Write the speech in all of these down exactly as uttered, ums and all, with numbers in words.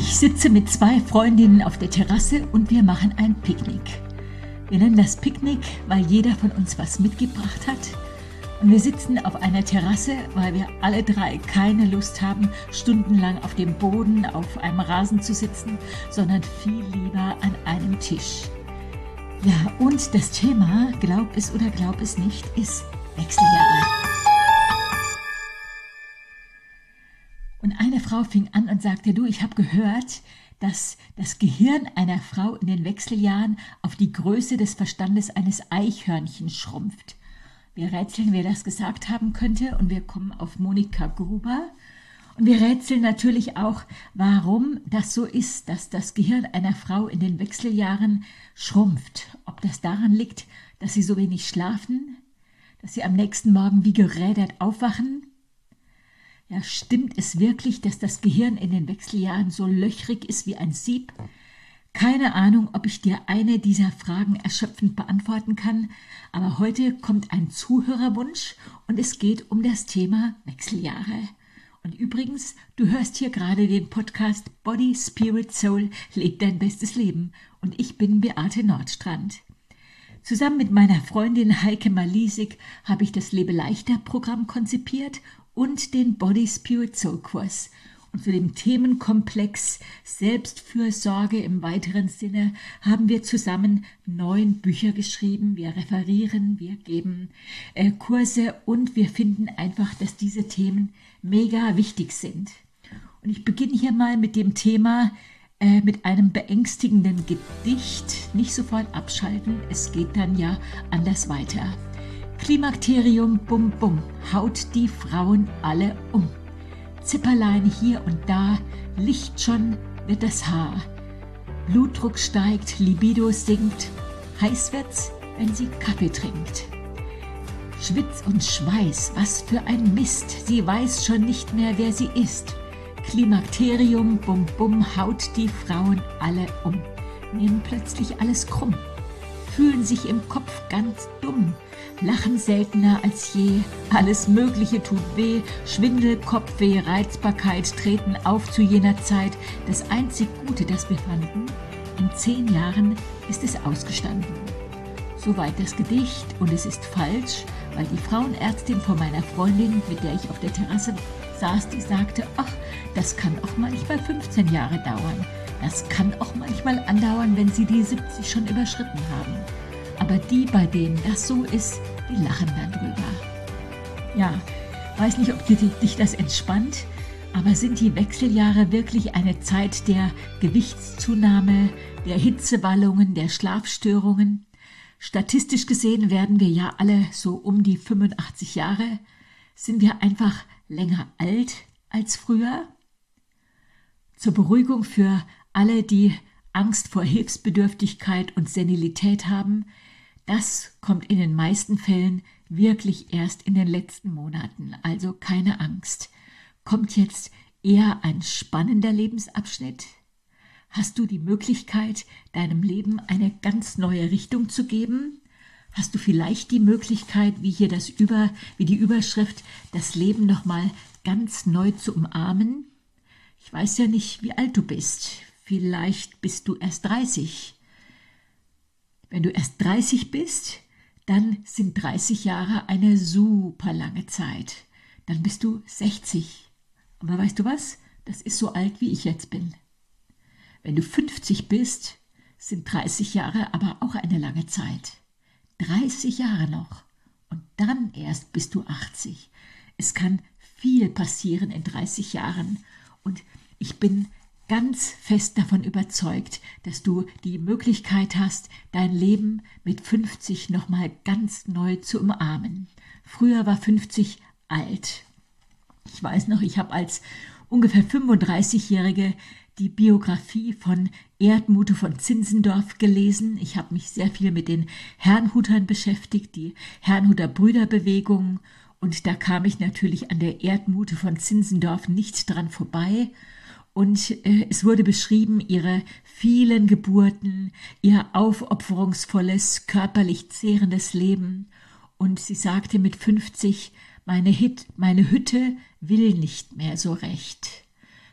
Ich sitze mit zwei Freundinnen auf der Terrasse und wir machen ein Picknick. Wir nennen das Picknick, weil jeder von uns was mitgebracht hat. Und wir sitzen auf einer Terrasse, weil wir alle drei keine Lust haben, stundenlang auf dem Boden, auf einem Rasen zu sitzen, sondern viel lieber an einem Tisch. Ja, und das Thema, glaub es oder glaub es nicht, ist Wechseljahre. Und eine Frau fing an und sagte, du, ich habe gehört, dass das Gehirn einer Frau in den Wechseljahren auf die Größe des Verstandes eines Eichhörnchens schrumpft. Wir rätseln, wer das gesagt haben könnte, und wir kommen auf Monika Gruber. Und wir rätseln natürlich auch, warum das so ist, dass das Gehirn einer Frau in den Wechseljahren schrumpft. Ob das daran liegt, dass sie so wenig schlafen, dass sie am nächsten Morgen wie gerädert aufwachen. Ja, stimmt es wirklich, dass das Gehirn in den Wechseljahren so löchrig ist wie ein Sieb? Keine Ahnung, ob ich dir eine dieser Fragen erschöpfend beantworten kann, aber heute kommt ein Zuhörerwunsch und es geht um das Thema Wechseljahre. Und übrigens, du hörst hier gerade den Podcast Body, Spirit, Soul, leb dein bestes Leben, und ich bin Beate Nordstrand. Zusammen mit meiner Freundin Heike Malisik habe ich das Lebe-Leichter-Programm konzipiert und den Body, Spirit, Soul Kurs. Und zu dem Themenkomplex Selbstfürsorge im weiteren Sinne haben wir zusammen neun Bücher geschrieben. Wir referieren, wir geben äh, Kurse und wir finden einfach, dass diese Themen mega wichtig sind. Und ich beginne hier mal mit dem Thema, äh, mit einem beängstigenden Gedicht. Nicht sofort abschalten, es geht dann ja anders weiter. Klimakterium, bum bum, haut die Frauen alle um. Zipperlein hier und da, Licht schon wird das Haar. Blutdruck steigt, Libido sinkt, heiß wird's, wenn sie Kaffee trinkt. Schwitz und Schweiß, was für ein Mist, sie weiß schon nicht mehr, wer sie ist. Klimakterium, bum bum, haut die Frauen alle um. Nehmen plötzlich alles krumm, fühlen sich im Kopf ganz dumm. Lachen seltener als je, alles Mögliche tut weh, Schwindel, Kopfweh, Reizbarkeit treten auf zu jener Zeit. Das einzig Gute, das wir fanden, in zehn Jahren ist es ausgestanden. Soweit das Gedicht, und es ist falsch, weil die Frauenärztin von meiner Freundin, mit der ich auf der Terrasse saß, die sagte, ach, das kann auch manchmal fünfzehn Jahre dauern. Das kann auch manchmal andauern, wenn sie die siebzig schon überschritten haben. Aber die, bei denen das so ist, die lachen dann drüber. Ja, weiß nicht, ob dich das entspannt, aber sind die Wechseljahre wirklich eine Zeit der Gewichtszunahme, der Hitzewallungen, der Schlafstörungen? Statistisch gesehen werden wir ja alle so um die fünfundachtzig Jahre. Sind wir einfach länger alt als früher? Zur Beruhigung für alle, die Angst vor Hilfsbedürftigkeit und Senilität haben, das kommt in den meisten Fällen wirklich erst in den letzten Monaten, also keine Angst. Kommt jetzt eher ein spannender Lebensabschnitt? Hast du die Möglichkeit, deinem Leben eine ganz neue Richtung zu geben? Hast du vielleicht die Möglichkeit, wie hier das über, wie die Überschrift, das Leben nochmal ganz neu zu umarmen? Ich weiß ja nicht, wie alt du bist. Vielleicht bist du erst dreißig. Wenn du erst dreißig bist, dann sind dreißig Jahre eine super lange Zeit. Dann bist du sechzig. Aber weißt du was? Das ist so alt, wie ich jetzt bin. Wenn du fünfzig bist, sind dreißig Jahre aber auch eine lange Zeit. dreißig Jahre noch. Und dann erst bist du achtzig. Es kann viel passieren in dreißig Jahren. Und ich bin ganz fest davon überzeugt, dass du die Möglichkeit hast, dein Leben mit fünfzig nochmal ganz neu zu umarmen. Früher war fünfzig alt. Ich weiß noch, ich habe als ungefähr fünfunddreißigjährige die Biografie von Erdmute von Zinzendorf gelesen. Ich habe mich sehr viel mit den Herrnhutern beschäftigt, die Herrnhuter Brüderbewegung. Und da kam ich natürlich an der Erdmute von Zinzendorf nicht dran vorbei. Und äh, es wurde beschrieben, ihre vielen Geburten, ihr aufopferungsvolles, körperlich zehrendes Leben. Und sie sagte mit fünfzig, meine, Hit, meine Hütte will nicht mehr so recht.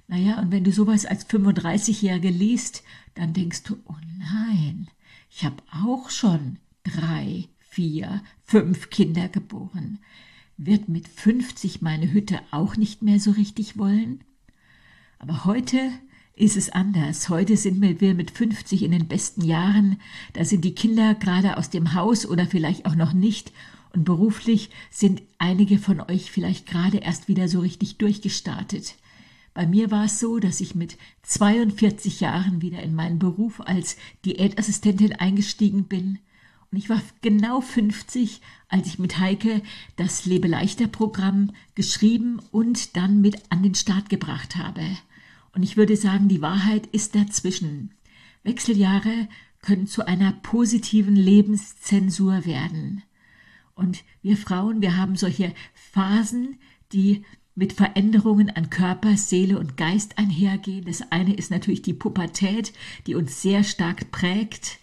Naja, und wenn du sowas als fünfunddreißigjährige liest, dann denkst du, oh nein, ich habe auch schon drei, vier, fünf Kinder geboren. Wird mit fünfzig meine Hütte auch nicht mehr so richtig wollen? Aber heute ist es anders. Heute sind wir mit fünfzig in den besten Jahren. Da sind die Kinder gerade aus dem Haus oder vielleicht auch noch nicht. Und beruflich sind einige von euch vielleicht gerade erst wieder so richtig durchgestartet. Bei mir war es so, dass ich mit zweiundvierzig Jahren wieder in meinen Beruf als Diätassistentin eingestiegen bin. Und ich war genau fünfzig, als ich mit Heike das Lebe-leichter-Programm geschrieben und dann mit an den Start gebracht habe. Und ich würde sagen, die Wahrheit ist dazwischen. Wechseljahre können zu einer positiven Lebenszensur werden. Und wir Frauen, wir haben solche Phasen, die mit Veränderungen an Körper, Seele und Geist einhergehen. Das eine ist natürlich die Pubertät, die uns sehr stark prägt.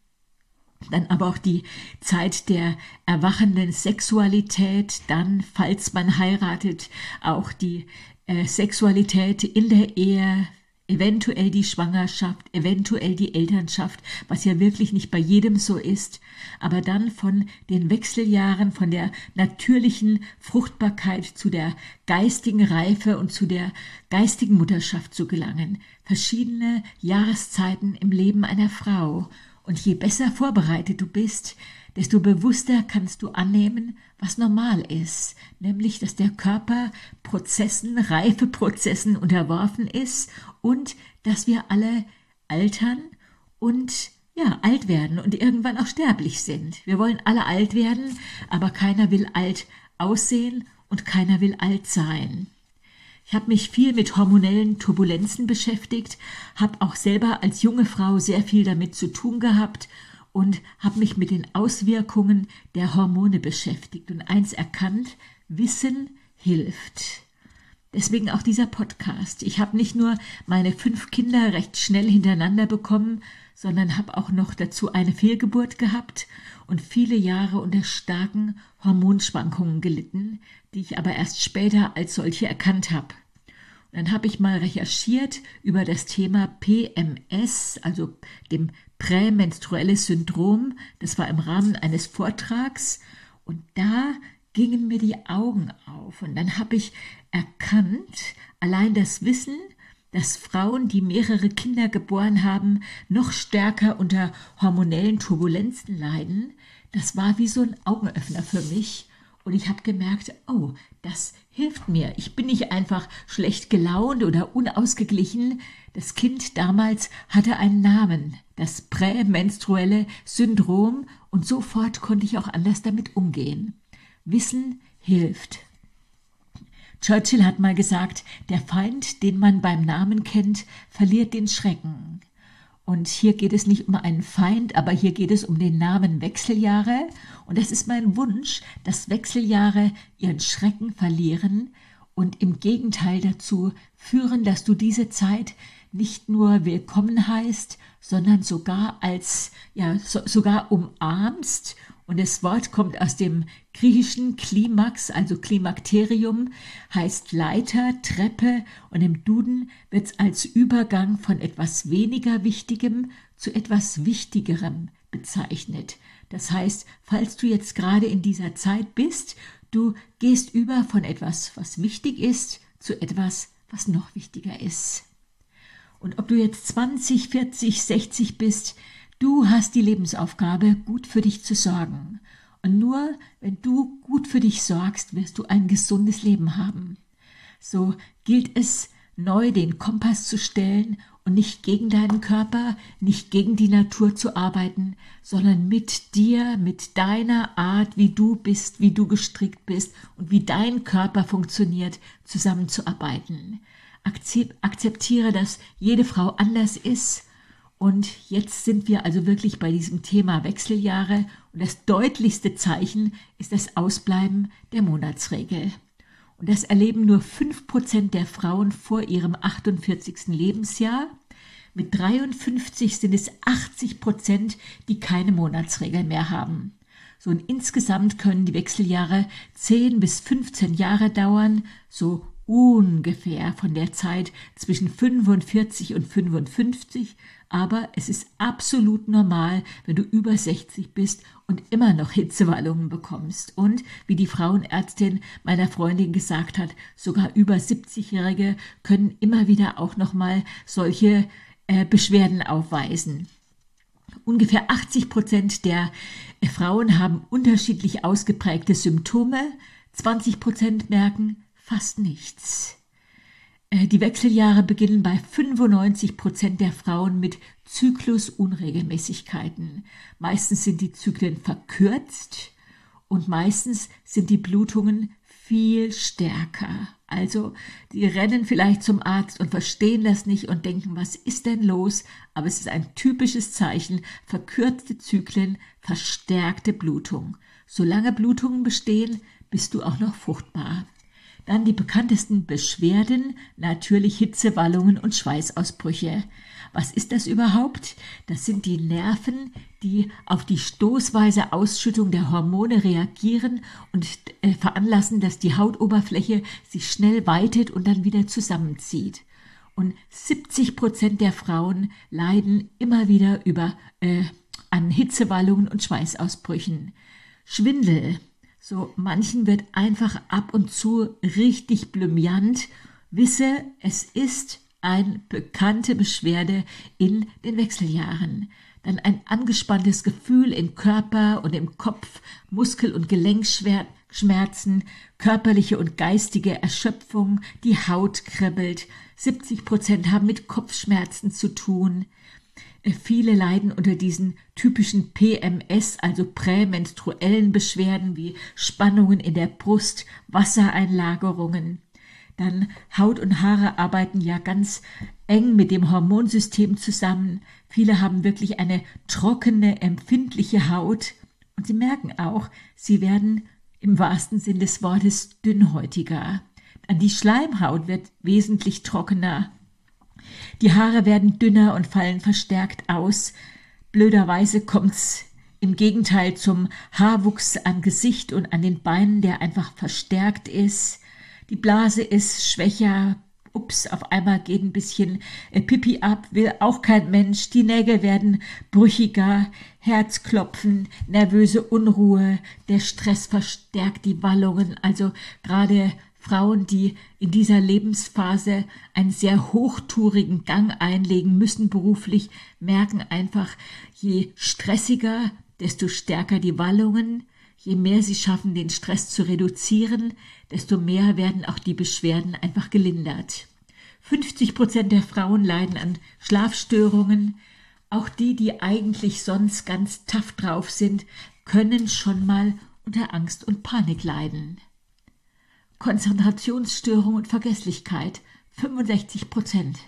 Dann aber auch die Zeit der erwachenden Sexualität. Dann, falls man heiratet, auch die äh, Sexualität in der Ehe, eventuell die Schwangerschaft, eventuell die Elternschaft, was ja wirklich nicht bei jedem so ist, aber dann von den Wechseljahren, von der natürlichen Fruchtbarkeit zu der geistigen Reife und zu der geistigen Mutterschaft zu gelangen. Verschiedene Jahreszeiten im Leben einer Frau. Und je besser vorbereitet du bist, desto bewusster kannst du annehmen, was normal ist, nämlich, dass der Körper Prozessen, Reifeprozessen unterworfen ist und dass wir alle altern und ja, alt werden und irgendwann auch sterblich sind. Wir wollen alle alt werden, aber keiner will alt aussehen und keiner will alt sein. Ich habe mich viel mit hormonellen Turbulenzen beschäftigt, habe auch selber als junge Frau sehr viel damit zu tun gehabt und habe mich mit den Auswirkungen der Hormone beschäftigt und eins erkannt: Wissen hilft. Deswegen auch dieser Podcast. Ich habe nicht nur meine fünf Kinder recht schnell hintereinander bekommen, sondern habe auch noch dazu eine Fehlgeburt gehabt und viele Jahre unter starken Hormonschwankungen gelitten, die ich aber erst später als solche erkannt habe. Und dann habe ich mal recherchiert über das Thema P M S, also dem prämenstruelles Syndrom. Das war im Rahmen eines Vortrags und da gingen mir die Augen auf. Und dann habe ich erkannt, allein das Wissen, dass Frauen, die mehrere Kinder geboren haben, noch stärker unter hormonellen Turbulenzen leiden, das war wie so ein Augenöffner für mich. Und ich habe gemerkt, oh, das hilft mir. Ich bin nicht einfach schlecht gelaunt oder unausgeglichen. Das Kind damals hatte einen Namen, das prämenstruelle Syndrom, und sofort konnte ich auch anders damit umgehen. Wissen hilft. Churchill hat mal gesagt, der Feind, den man beim Namen kennt, verliert den Schrecken. Und hier geht es nicht um einen Feind, aber hier geht es um den Namen Wechseljahre. Und das ist mein Wunsch, dass Wechseljahre ihren Schrecken verlieren und im Gegenteil dazu führen, dass du diese Zeit nicht nur willkommen heißt, sondern sogar als, ja, so, sogar umarmst. Und das Wort kommt aus dem griechischen Klimax, also Klimakterium, heißt Leiter, Treppe, und im Duden wird es als Übergang von etwas weniger Wichtigem zu etwas Wichtigerem bezeichnet. Das heißt, falls du jetzt gerade in dieser Zeit bist, du gehst über von etwas, was wichtig ist, zu etwas, was noch wichtiger ist. Und ob du jetzt zwanzig, vierzig, sechzig bist, du hast die Lebensaufgabe, gut für dich zu sorgen. Und nur wenn du gut für dich sorgst, wirst du ein gesundes Leben haben. So gilt es, neu den Kompass zu stellen und nicht gegen deinen Körper, nicht gegen die Natur zu arbeiten, sondern mit dir, mit deiner Art, wie du bist, wie du gestrickt bist und wie dein Körper funktioniert, zusammenzuarbeiten. Akzeptiere, dass jede Frau anders ist. Und jetzt sind wir also wirklich bei diesem Thema Wechseljahre und das deutlichste Zeichen ist das Ausbleiben der Monatsregel. Und das erleben nur fünf Prozent der Frauen vor ihrem achtundvierzigsten Lebensjahr. Mit dreiundfünfzig sind es achtzig Prozent, die keine Monatsregel mehr haben. So, und insgesamt können die Wechseljahre zehn bis fünfzehn Jahre dauern, so ungefähr von der Zeit zwischen fünfundvierzig und fünfundfünfzig, aber es ist absolut normal, wenn du über sechzig bist und immer noch Hitzewallungen bekommst. Und wie die Frauenärztin meiner Freundin gesagt hat, sogar über siebzigjährige können immer wieder auch nochmal solche äh, Beschwerden aufweisen. Ungefähr achtzig Prozent der äh, Frauen haben unterschiedlich ausgeprägte Symptome, zwanzig Prozent merken fast nichts. Die Wechseljahre beginnen bei fünfundneunzig Prozent der Frauen mit Zyklusunregelmäßigkeiten. Meistens sind die Zyklen verkürzt und meistens sind die Blutungen viel stärker. Also die rennen vielleicht zum Arzt und verstehen das nicht und denken, was ist denn los? Aber es ist ein typisches Zeichen, verkürzte Zyklen, verstärkte Blutung. Solange Blutungen bestehen, bist du auch noch fruchtbar. Dann die bekanntesten Beschwerden, natürlich Hitzewallungen und Schweißausbrüche. Was ist das überhaupt? Das sind die Nerven, die auf die stoßweise Ausschüttung der Hormone reagieren und äh, veranlassen, dass die Hautoberfläche sich schnell weitet und dann wieder zusammenzieht. Und siebzig Prozent der Frauen leiden immer wieder über, äh, an Hitzewallungen und Schweißausbrüchen. Schwindel. So manchen wird einfach ab und zu richtig blümiant. Wisse, es ist eine bekannte Beschwerde in den Wechseljahren. Dann ein angespanntes Gefühl im Körper und im Kopf, Muskel- und Gelenkschmerzen, körperliche und geistige Erschöpfung, die Haut kribbelt. siebzig Prozent haben mit Kopfschmerzen zu tun. Viele leiden unter diesen typischen P M S, also prämenstruellen Beschwerden wie Spannungen in der Brust, Wassereinlagerungen. Dann Haut und Haare arbeiten ja ganz eng mit dem Hormonsystem zusammen. Viele haben wirklich eine trockene, empfindliche Haut und sie merken auch, sie werden im wahrsten Sinn des Wortes dünnhäutiger. Dann die Schleimhaut wird wesentlich trockener. Die Haare werden dünner und fallen verstärkt aus. Blöderweise kommt's im Gegenteil zum Haarwuchs am Gesicht und an den Beinen, der einfach verstärkt ist. Die Blase ist schwächer. Ups, auf einmal geht ein bisschen äh, Pipi ab, will auch kein Mensch. Die Nägel werden brüchiger, Herzklopfen, nervöse Unruhe. Der Stress verstärkt die Wallungen. Also gerade Frauen, die in dieser Lebensphase einen sehr hochtourigen Gang einlegen müssen beruflich, merken einfach, je stressiger, desto stärker die Wallungen. Je mehr sie schaffen, den Stress zu reduzieren, desto mehr werden auch die Beschwerden einfach gelindert. fünfzig Prozent der Frauen leiden an Schlafstörungen. Auch die, die eigentlich sonst ganz tough drauf sind, können schon mal unter Angst und Panik leiden. Konzentrationsstörung und Vergesslichkeit, fünfundsechzig Prozent.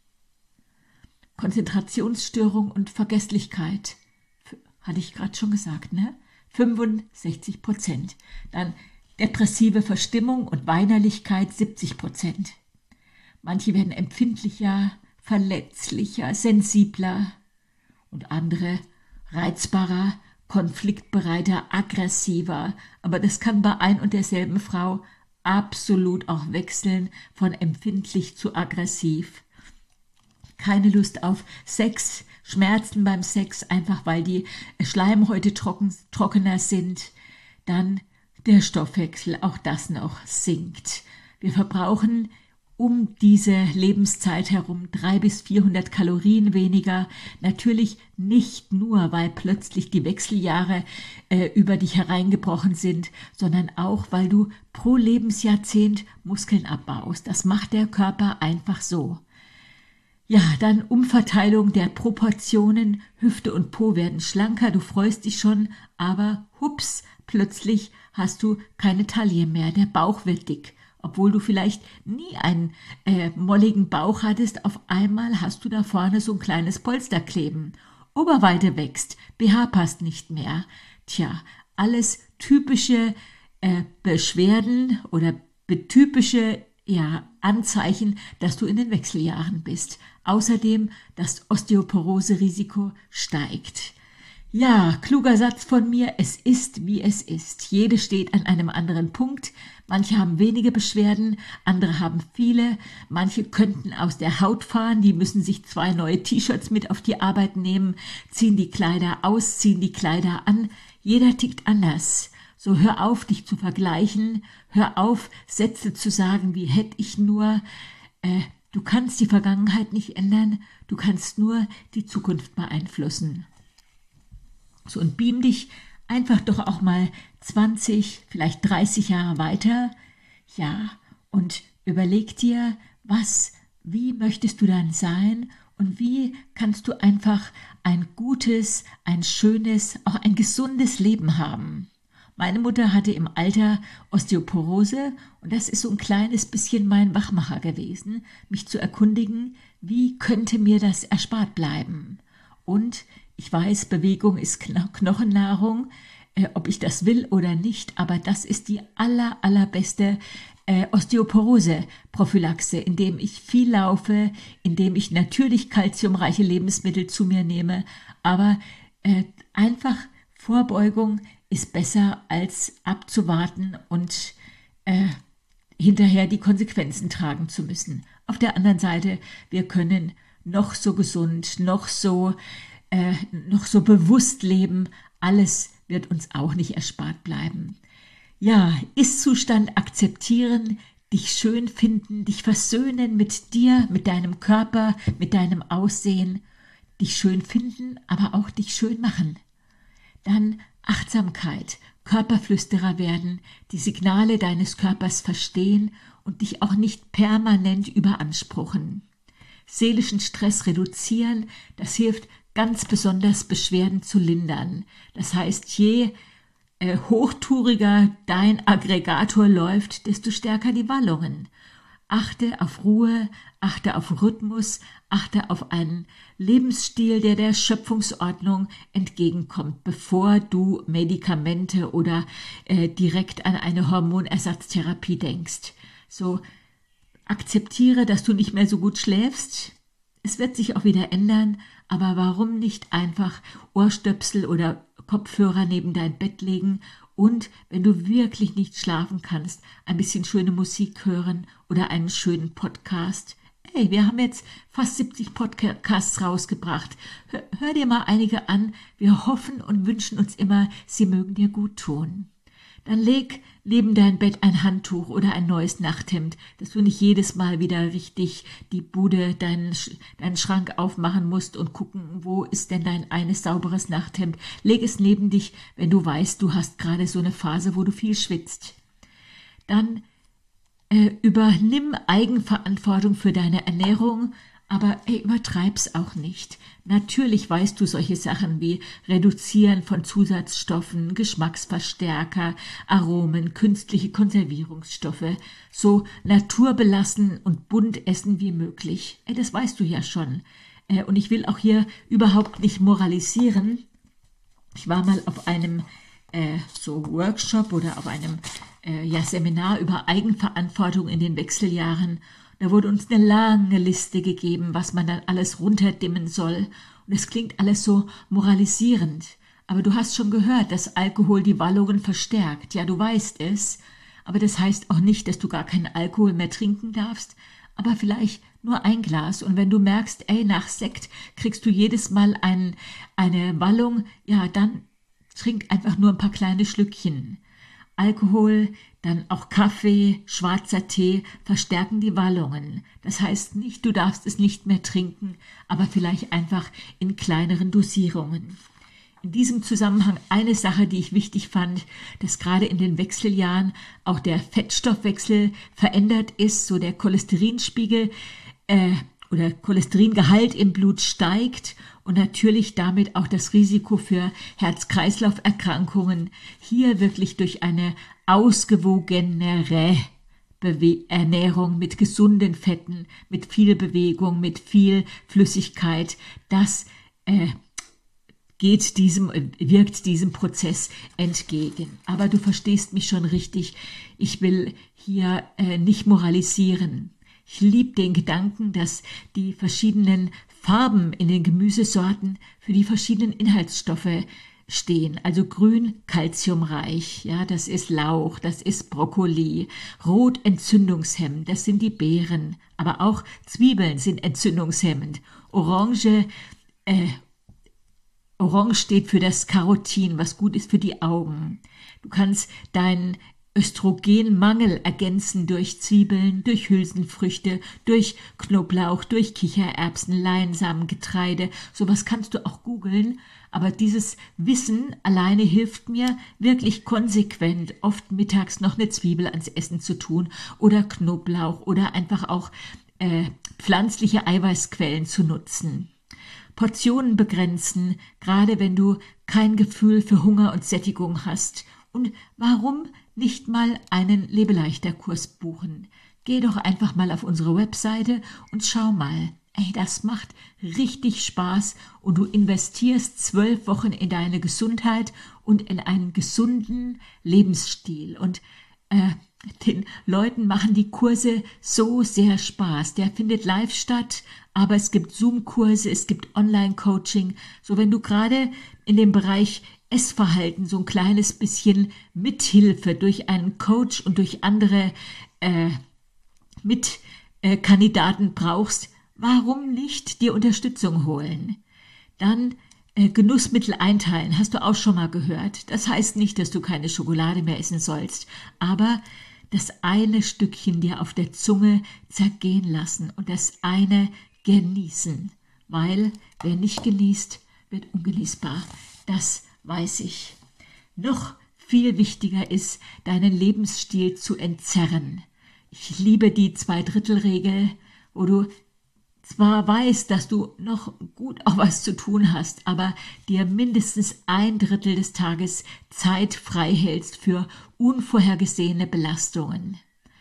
Konzentrationsstörung und Vergesslichkeit, hatte ich gerade schon gesagt, ne? fünfundsechzig Prozent. Dann depressive Verstimmung und Weinerlichkeit, siebzig Prozent. Manche werden empfindlicher, verletzlicher, sensibler und andere reizbarer, konfliktbereiter, aggressiver. Aber das kann bei ein und derselben Frau absolut auch wechseln von empfindlich zu aggressiv. Keine Lust auf Sex, Schmerzen beim Sex, einfach weil die Schleimhäute trocken, trockener sind. Dann der Stoffwechsel, auch das noch sinkt. Wir verbrauchen um diese Lebenszeit herum dreihundert bis vierhundert Kalorien weniger. Natürlich nicht nur, weil plötzlich die Wechseljahre äh, über dich hereingebrochen sind, sondern auch, weil du pro Lebensjahrzehnt Muskeln abbaust. Das macht der Körper einfach so. Ja, dann Umverteilung der Proportionen. Hüfte und Po werden schlanker, du freust dich schon, aber hups, plötzlich hast du keine Taille mehr, der Bauch wird dick. Obwohl du vielleicht nie einen äh, molligen Bauch hattest, auf einmal hast du da vorne so ein kleines Polster kleben. Oberweite wächst, B H passt nicht mehr. Tja, alles typische äh, Beschwerden oder typische ja, Anzeichen, dass du in den Wechseljahren bist. Außerdem das Osteoporose-Risiko steigt. Ja, kluger Satz von mir, es ist, wie es ist. Jede steht an einem anderen Punkt. Manche haben wenige Beschwerden, andere haben viele. Manche könnten aus der Haut fahren, die müssen sich zwei neue T-Shirts mit auf die Arbeit nehmen, ziehen die Kleider aus, ziehen die Kleider an. Jeder tickt anders. So hör auf, dich zu vergleichen. Hör auf, Sätze zu sagen, wie hätte ich nur. Äh, du kannst die Vergangenheit nicht ändern, du kannst nur die Zukunft beeinflussen. So, und beam dich einfach doch auch mal zwanzig, vielleicht dreißig Jahre weiter. Ja, und überleg dir, was, wie möchtest du dann sein und wie kannst du einfach ein gutes, ein schönes, auch ein gesundes Leben haben. Meine Mutter hatte im Alter Osteoporose und das ist so ein kleines bisschen mein Wachmacher gewesen, mich zu erkundigen, wie könnte mir das erspart bleiben. Und ich weiß, Bewegung ist Kno- Knochennahrung, äh, ob ich das will oder nicht, aber das ist die aller, allerbeste äh, Osteoporose-Prophylaxe, indem ich viel laufe, indem ich natürlich kalziumreiche Lebensmittel zu mir nehme, aber äh, einfach Vorbeugung ist besser als abzuwarten und äh, hinterher die Konsequenzen tragen zu müssen. Auf der anderen Seite, wir können noch so gesund, noch so, äh, noch so bewusst leben, alles wird uns auch nicht erspart bleiben. Ja, Ist-Zustand akzeptieren, dich schön finden, dich versöhnen mit dir, mit deinem Körper, mit deinem Aussehen, dich schön finden, aber auch dich schön machen. Dann Achtsamkeit, Körperflüsterer werden, die Signale deines Körpers verstehen und dich auch nicht permanent überanspruchen. Seelischen Stress reduzieren, das hilft ganz besonders Beschwerden zu lindern. Das heißt, je äh, hochtouriger dein Aggregator läuft, desto stärker die Wallungen. Achte auf Ruhe, achte auf Rhythmus, achte auf einen Lebensstil, der der Schöpfungsordnung entgegenkommt, bevor du Medikamente oder äh, direkt an eine Hormonersatztherapie denkst. So, akzeptiere, dass du nicht mehr so gut schläfst. Es wird sich auch wieder ändern, aber warum nicht einfach Ohrstöpsel oder Kopfhörer neben dein Bett legen und, wenn du wirklich nicht schlafen kannst, ein bisschen schöne Musik hören oder einen schönen Podcast. Hey, wir haben jetzt fast siebzig Podcasts rausgebracht. Hör, hör dir mal einige an. Wir hoffen und wünschen uns immer, sie mögen dir gut tun. Dann leg neben dein Bett ein Handtuch oder ein neues Nachthemd, dass du nicht jedes Mal wieder richtig die Bude, deinen, deinen Schrank aufmachen musst und gucken, wo ist denn dein eines sauberes Nachthemd. Leg es neben dich, wenn du weißt, du hast gerade so eine Phase, wo du viel schwitzt. Dann äh, übernimm Eigenverantwortung für deine Ernährung, aber ey, übertreib's auch nicht. Natürlich weißt du solche Sachen wie Reduzieren von Zusatzstoffen, Geschmacksverstärker, Aromen, künstliche Konservierungsstoffe, so naturbelassen und bunt essen wie möglich. Ey, das weißt du ja schon. Äh, und ich will auch hier überhaupt nicht moralisieren. Ich war mal auf einem äh, so Workshop oder auf einem äh, ja, Seminar über Eigenverantwortung in den Wechseljahren. Da wurde uns eine lange Liste gegeben, was man dann alles runterdimmen soll. Und es klingt alles so moralisierend. Aber du hast schon gehört, dass Alkohol die Wallungen verstärkt. Ja, du weißt es. Aber das heißt auch nicht, dass du gar keinen Alkohol mehr trinken darfst. Aber vielleicht nur ein Glas. Und wenn du merkst, ey, nach Sekt kriegst du jedes Mal ein, eine Wallung, ja, dann trink einfach nur ein paar kleine Schlückchen. Alkohol, dann auch Kaffee, schwarzer Tee verstärken die Wallungen. Das heißt nicht, du darfst es nicht mehr trinken, aber vielleicht einfach in kleineren Dosierungen. In diesem Zusammenhang eine Sache, die ich wichtig fand, dass gerade in den Wechseljahren auch der Fettstoffwechsel verändert ist, so der Cholesterinspiegel äh, oder Cholesteringehalt im Blut steigt und natürlich damit auch das Risiko für Herz-Kreislauf-Erkrankungen hier wirklich durch eine ausgewogenere Bewe- Ernährung mit gesunden Fetten, mit viel Bewegung, mit viel Flüssigkeit, das äh, geht diesem, wirkt diesem Prozess entgegen. Aber du verstehst mich schon richtig, ich will hier äh, nicht moralisieren. Ich liebe den Gedanken, dass die verschiedenen Farben in den Gemüsesorten für die verschiedenen Inhaltsstoffe stehen. Also grün, kalziumreich, ja, das ist Lauch, das ist Brokkoli. Rot, entzündungshemmend, das sind die Beeren. Aber auch Zwiebeln sind entzündungshemmend. Orange, äh, Orange steht für das Carotin, was gut ist für die Augen. Du kannst deinen Östrogenmangel ergänzen durch Zwiebeln, durch Hülsenfrüchte, durch Knoblauch, durch Kichererbsen, Leinsamen, Getreide. Sowas kannst du auch googeln. Aber dieses Wissen alleine hilft mir wirklich konsequent, oft mittags noch eine Zwiebel ans Essen zu tun oder Knoblauch oder einfach auch äh, pflanzliche Eiweißquellen zu nutzen. Portionen begrenzen, gerade wenn du kein Gefühl für Hunger und Sättigung hast. Und warum nicht mal einen Lebeleichter-Kurs buchen? Geh doch einfach mal auf unsere Webseite und schau mal. Ey, das macht richtig Spaß und du investierst zwölf Wochen in deine Gesundheit und in einen gesunden Lebensstil. Und äh, den Leuten machen die Kurse so sehr Spaß. Der findet live statt, aber es gibt Zoom-Kurse, es gibt Online-Coaching. So, wenn du gerade in dem Bereich Essverhalten so ein kleines bisschen Mithilfe durch einen Coach und durch andere äh, Mitkandidaten brauchst, warum nicht dir Unterstützung holen? Dann äh, Genussmittel einteilen, hast du auch schon mal gehört. Das heißt nicht, dass du keine Schokolade mehr essen sollst, aber das eine Stückchen dir auf der Zunge zergehen lassen und das eine genießen, weil wer nicht genießt, wird ungenießbar. Das weiß ich. Noch viel wichtiger ist, deinen Lebensstil zu entzerren. Ich liebe die Zwei-Drittel-Regel, wo du zwar weißt, dass du noch gut auch was zu tun hast, aber dir mindestens ein Drittel des Tages Zeit frei hältst für unvorhergesehene Belastungen.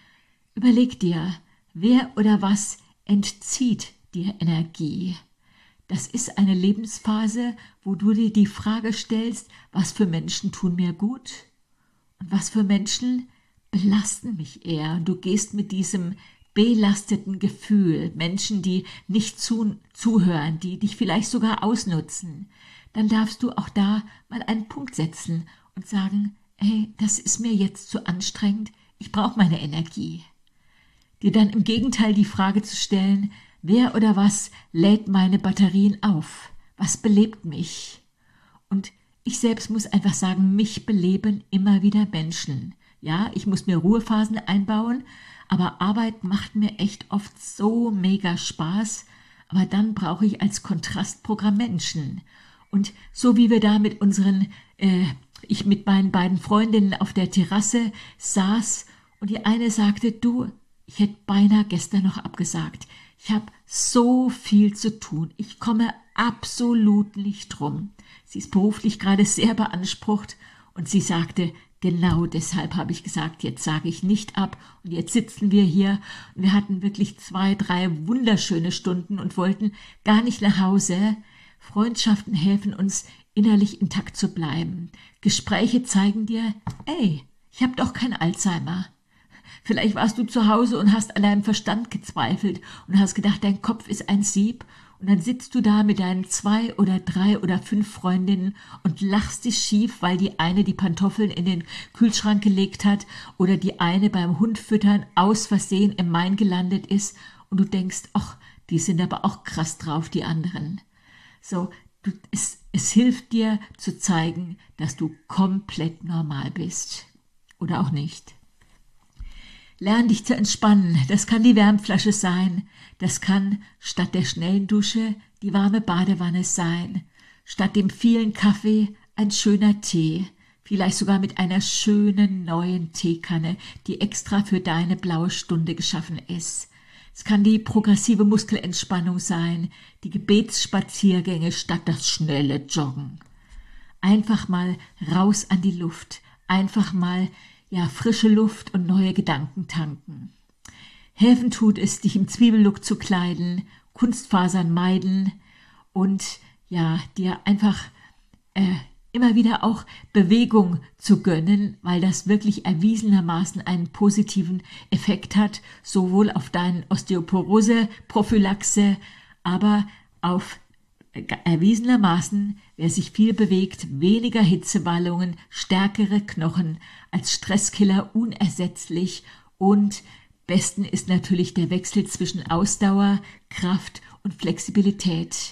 Überleg dir, wer oder was entzieht dir Energie. Das ist eine Lebensphase, wo du dir die Frage stellst, was für Menschen tun mir gut und was für Menschen belasten mich eher. Und du gehst mit diesem belasteten Gefühl, Menschen, die nicht zu, zuhören, die dich vielleicht sogar ausnutzen, dann darfst du auch da mal einen Punkt setzen und sagen, hey, das ist mir jetzt zu anstrengend, ich brauche meine Energie. Dir dann im Gegenteil die Frage zu stellen, wer oder was lädt meine Batterien auf? Was belebt mich? Und ich selbst muss einfach sagen, mich beleben immer wieder Menschen. Ja, ich muss mir Ruhephasen einbauen, aber Arbeit macht mir echt oft so mega Spaß. Aber dann brauche ich als Kontrastprogramm Menschen. Und so wie wir da mit unseren, äh, ich mit meinen beiden Freundinnen auf der Terrasse saß und die eine sagte, du, ich hätte beinahe gestern noch abgesagt. Ich habe so viel zu tun. Ich komme absolut nicht drum. Sie ist beruflich gerade sehr beansprucht und sie sagte, genau deshalb habe ich gesagt, jetzt sage ich nicht ab und jetzt sitzen wir hier. Und wir hatten wirklich zwei, drei wunderschöne Stunden und wollten gar nicht nach Hause. Freundschaften helfen uns, innerlich intakt zu bleiben. Gespräche zeigen dir, ey, ich habe doch kein Alzheimer. Vielleicht warst du zu Hause und hast an deinem Verstand gezweifelt und hast gedacht, dein Kopf ist ein Sieb. Und dann sitzt du da mit deinen zwei oder drei oder fünf Freundinnen und lachst dich schief, weil die eine die Pantoffeln in den Kühlschrank gelegt hat oder die eine beim Hundfüttern aus Versehen im Main gelandet ist und du denkst, ach, die sind aber auch krass drauf, die anderen. So, du, es, es hilft dir zu zeigen, dass du komplett normal bist. Oder auch nicht. Lern dich zu entspannen. Das kann die Wärmflasche sein. Das kann statt der schnellen Dusche die warme Badewanne sein. Statt dem vielen Kaffee ein schöner Tee. Vielleicht sogar mit einer schönen neuen Teekanne, die extra für deine blaue Stunde geschaffen ist. Es kann die progressive Muskelentspannung sein, die Gebetsspaziergänge statt das schnelle Joggen. Einfach mal raus an die Luft. Einfach mal ja, frische Luft und neue Gedanken tanken. Helfen tut es, dich im Zwiebellook zu kleiden, Kunstfasern meiden und ja, dir einfach äh, immer wieder auch Bewegung zu gönnen, weil das wirklich erwiesenermaßen einen positiven Effekt hat, sowohl auf deine Osteoporose-Prophylaxe, aber auf Erwiesenermaßen, wer sich viel bewegt, weniger Hitzewallungen, stärkere Knochen, als Stresskiller unersetzlich und besten ist natürlich der Wechsel zwischen Ausdauer, Kraft und Flexibilität.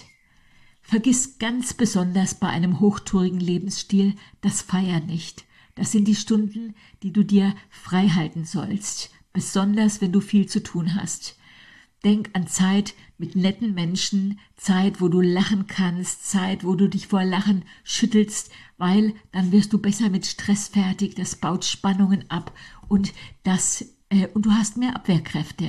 Vergiss ganz besonders bei einem hochtourigen Lebensstil das Feiern nicht. Das sind die Stunden, die du dir frei halten sollst, besonders wenn du viel zu tun hast. Denk an Zeit mit netten Menschen, Zeit, wo du lachen kannst, Zeit, wo du dich vor Lachen schüttelst, weil dann wirst du besser mit Stress fertig, das baut Spannungen ab und, das, äh, und du hast mehr Abwehrkräfte.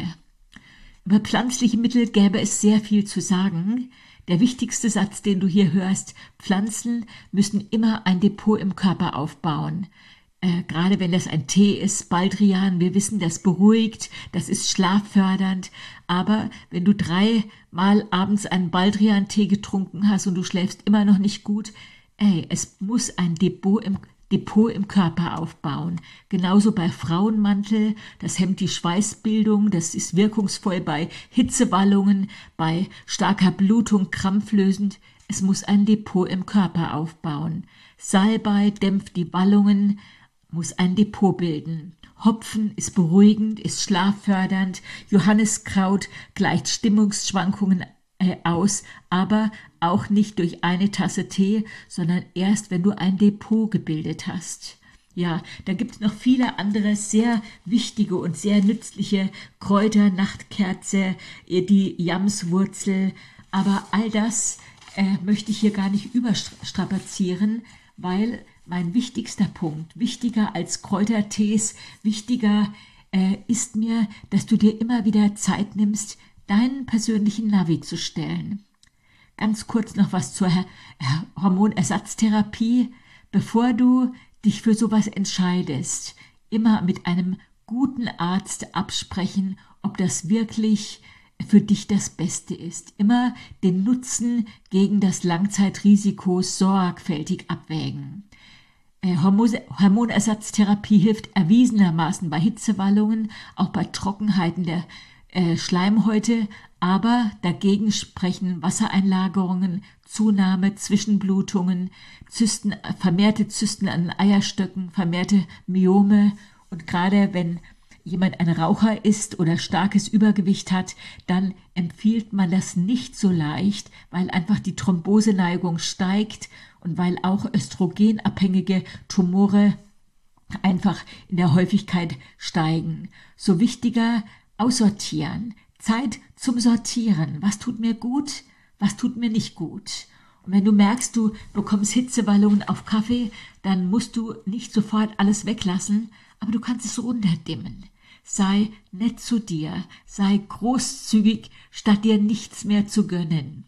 Über pflanzliche Mittel gäbe es sehr viel zu sagen. Der wichtigste Satz, den du hier hörst: Pflanzen müssen immer ein Depot im Körper aufbauen. Äh, gerade wenn das ein Tee ist, Baldrian, wir wissen, das beruhigt, das ist schlaffördernd. Aber wenn du dreimal abends einen Baldrian-Tee getrunken hast und du schläfst immer noch nicht gut, ey, es muss ein Depot im Depot im Körper aufbauen. Genauso bei Frauenmantel, das hemmt die Schweißbildung, das ist wirkungsvoll bei Hitzewallungen, bei starker Blutung, krampflösend. Es muss ein Depot im Körper aufbauen. Salbei dämpft die Wallungen, muss ein Depot bilden. Hopfen ist beruhigend, ist schlaffördernd. Johanniskraut gleicht Stimmungsschwankungen äh, aus, aber auch nicht durch eine Tasse Tee, sondern erst, wenn du ein Depot gebildet hast. Ja, da gibt es noch viele andere sehr wichtige und sehr nützliche Kräuter, Nachtkerze, die Jamswurzel, aber all das äh, möchte ich hier gar nicht überstrapazieren, weil mein wichtigster Punkt, wichtiger als Kräutertees, wichtiger äh, ist mir, dass du dir immer wieder Zeit nimmst, deinen persönlichen Navi zu stellen. Ganz kurz noch was zur Hormonersatztherapie. Bevor du dich für sowas entscheidest, immer mit einem guten Arzt absprechen, ob das wirklich für dich das Beste ist. Immer den Nutzen gegen das Langzeitrisiko sorgfältig abwägen. Hormonersatztherapie hilft erwiesenermaßen bei Hitzewallungen, auch bei Trockenheiten der äh, Schleimhäute, aber dagegen sprechen Wassereinlagerungen, Zunahme, Zwischenblutungen, Zysten, vermehrte Zysten an den Eierstöcken, vermehrte Myome und gerade wenn jemand ein Raucher ist oder starkes Übergewicht hat, dann empfiehlt man das nicht so leicht, weil einfach die Thromboseneigung steigt und weil auch östrogenabhängige Tumore einfach in der Häufigkeit steigen. So wichtiger aussortieren, Zeit zum Sortieren. Was tut mir gut, was tut mir nicht gut? Und wenn du merkst, du bekommst Hitzewallungen auf Kaffee, dann musst du nicht sofort alles weglassen, aber du kannst es runterdimmen. Sei nett zu dir, sei großzügig, statt dir nichts mehr zu gönnen.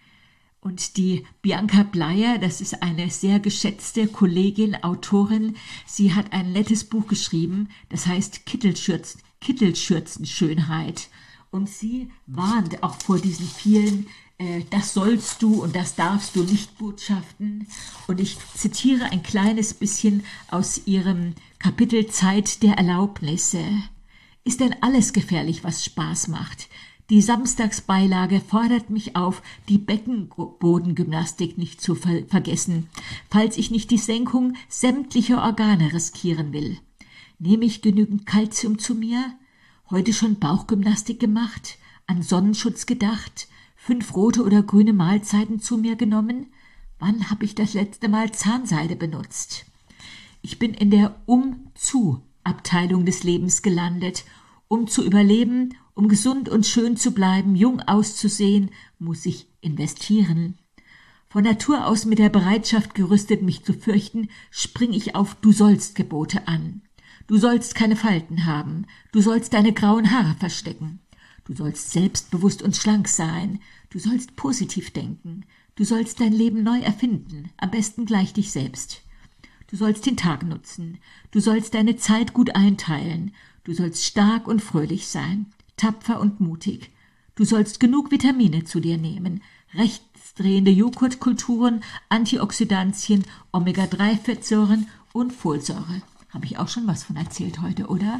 Und die Bianca Bleier, das ist eine sehr geschätzte Kollegin, Autorin, sie hat ein nettes Buch geschrieben, das heißt Kittelschürzen, Kittelschürzenschönheit. Und sie warnt auch vor diesen vielen äh, das sollst du und das darfst du nicht Botschaften. Und ich zitiere ein kleines bisschen aus ihrem Kapitel Zeit der Erlaubnisse. Ist denn alles gefährlich, was Spaß macht? Die Samstagsbeilage fordert mich auf, die Beckenbodengymnastik nicht zu ver- vergessen, falls ich nicht die Senkung sämtlicher Organe riskieren will. Nehme ich genügend Kalzium zu mir? Heute schon Bauchgymnastik gemacht? An Sonnenschutz gedacht? Fünf rote oder grüne Mahlzeiten zu mir genommen? Wann habe ich das letzte Mal Zahnseide benutzt? Ich bin in der Um-zu-Abteilung des Lebens gelandet. Um zu überleben, um gesund und schön zu bleiben, jung auszusehen, muss ich investieren. Von Natur aus mit der Bereitschaft gerüstet, mich zu fürchten, spring ich auf Du-sollst-Gebote an. Du sollst keine Falten haben, du sollst deine grauen Haare verstecken. Du sollst selbstbewusst und schlank sein, du sollst positiv denken, du sollst dein Leben neu erfinden, am besten gleich dich selbst. Du sollst den Tag nutzen, du sollst deine Zeit gut einteilen, du sollst stark und fröhlich sein, tapfer und mutig. Du sollst genug Vitamine zu dir nehmen, rechtsdrehende Joghurtkulturen, Antioxidantien, Omega drei Fettsäuren und Folsäure. Habe ich auch schon was von erzählt heute, oder?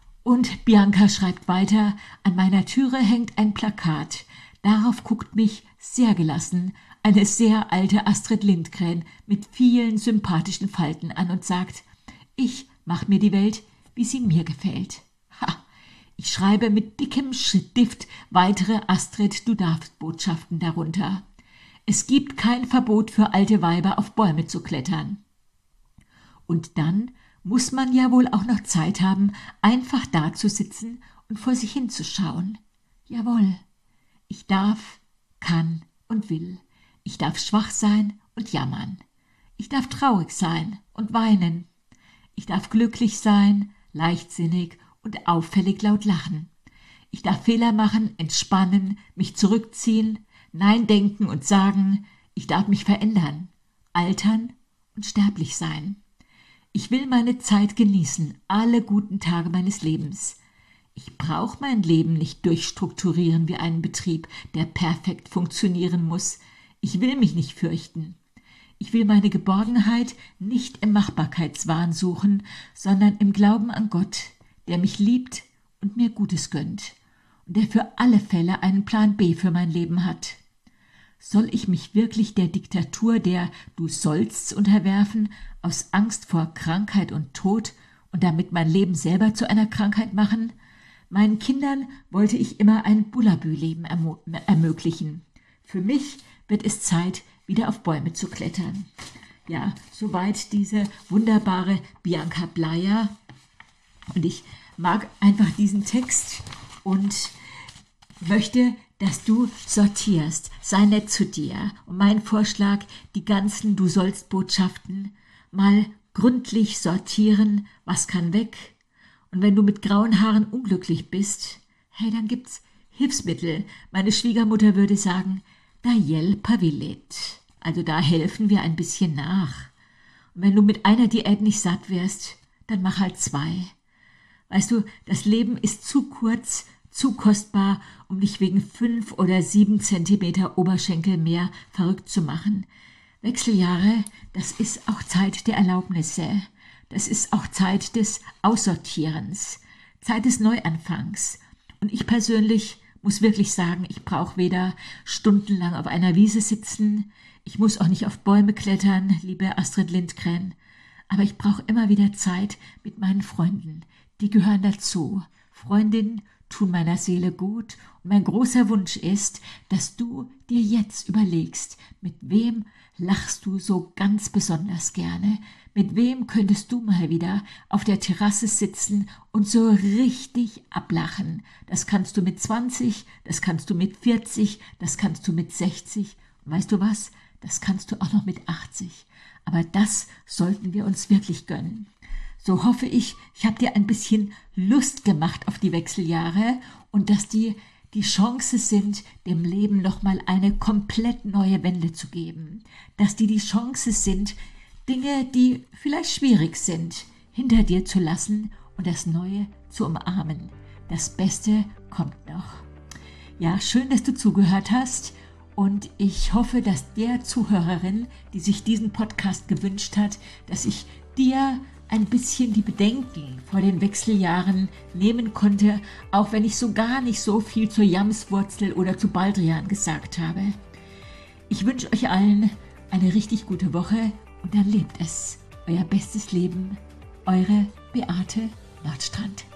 Und Bianca schreibt weiter, an meiner Türe hängt ein Plakat. Darauf guckt mich sehr gelassen eine sehr alte Astrid Lindgren mit vielen sympathischen Falten an und sagt, ich mach mir die Welt, wie sie mir gefällt. Ha! Ich schreibe mit dickem Stift weitere Astrid Du darfst Botschaften darunter. Es gibt kein Verbot für alte Weiber, auf Bäume zu klettern. Und dann muss man ja wohl auch noch Zeit haben, einfach da zu sitzen und vor sich hinzuschauen. Jawohl, ich darf, kann und will. Ich darf schwach sein und jammern. Ich darf traurig sein und weinen. Ich darf glücklich sein, leichtsinnig und auffällig laut lachen. Ich darf Fehler machen, entspannen, mich zurückziehen, Nein denken und sagen, ich darf mich verändern, altern und sterblich sein. Ich will meine Zeit genießen, alle guten Tage meines Lebens. Ich brauche mein Leben nicht durchstrukturieren wie einen Betrieb, der perfekt funktionieren muss. Ich will mich nicht fürchten. Ich will meine Geborgenheit nicht im Machbarkeitswahn suchen, sondern im Glauben an Gott, der mich liebt und mir Gutes gönnt und der für alle Fälle einen Plan B für mein Leben hat. Soll ich mich wirklich der Diktatur der Du sollst unterwerfen, aus Angst vor Krankheit und Tod und damit mein Leben selber zu einer Krankheit machen? Meinen Kindern wollte ich immer ein Bullabü-Leben ermo- ermöglichen. Für mich wird es Zeit, wieder auf Bäume zu klettern. Ja, soweit diese wunderbare Bianca Bleier. Und ich mag einfach diesen Text und möchte, dass du sortierst. Sei nett zu dir. Und mein Vorschlag, die ganzen Du sollst Botschaften mal gründlich sortieren, was kann weg. Und wenn du mit grauen Haaren unglücklich bist, hey, dann gibt's Hilfsmittel. Meine Schwiegermutter würde sagen, da jelpa villet. Also da helfen wir ein bisschen nach. Und wenn du mit einer Diät nicht satt wirst, dann mach halt zwei. Weißt du, das Leben ist zu kurz, zu kostbar, um dich wegen fünf oder sieben Zentimeter Oberschenkel mehr verrückt zu machen. Wechseljahre, das ist auch Zeit der Erlaubnisse. Das ist auch Zeit des Aussortierens, Zeit des Neuanfangs. Und ich persönlich muss wirklich sagen, ich brauche weder stundenlang auf einer Wiese sitzen, ich muss auch nicht auf Bäume klettern, liebe Astrid Lindgren, aber ich brauche immer wieder Zeit mit meinen Freunden. Die gehören dazu. Freundinnen tun meiner Seele gut und mein großer Wunsch ist, dass du dir jetzt überlegst, mit wem lachst du so ganz besonders gerne, mit wem könntest du mal wieder auf der Terrasse sitzen und so richtig ablachen. Das kannst du mit zwanzig, das kannst du mit vierzig, das kannst du mit sechzig und weißt du was, das kannst du auch noch mit achtzig. Aber das sollten wir uns wirklich gönnen. So hoffe ich, ich habe dir ein bisschen Lust gemacht auf die Wechseljahre und dass die die Chance sind, dem Leben nochmal eine komplett neue Wende zu geben. Dass die die Chance sind, Dinge, die vielleicht schwierig sind, hinter dir zu lassen und das Neue zu umarmen. Das Beste kommt noch. Ja, schön, dass du zugehört hast und ich hoffe, dass der Zuhörerin, die sich diesen Podcast gewünscht hat, dass ich dir ein bisschen die Bedenken vor den Wechseljahren nehmen konnte, auch wenn ich so gar nicht so viel zur Jamswurzel oder zu Baldrian gesagt habe. Ich wünsche euch allen eine richtig gute Woche und dann lebt es. Euer bestes Leben, eure Beate Nordstrand.